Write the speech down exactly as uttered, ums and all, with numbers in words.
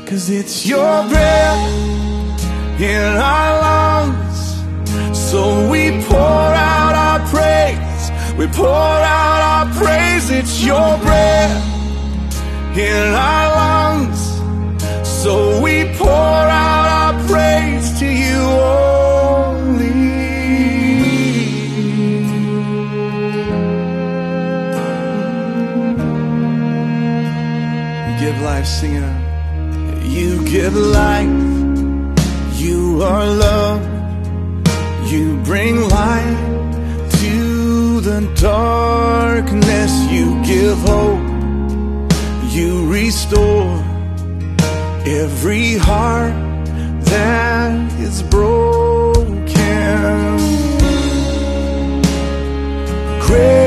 'cause it's your breath in our lungs. So we pour out our praise, we pour out our praise. It's your breath in our lungs. So we pour out our praise to you only. You give life, sing it out. You give life, you are love. You bring light to the darkness. You give hope, you restore every heart that is broken. Great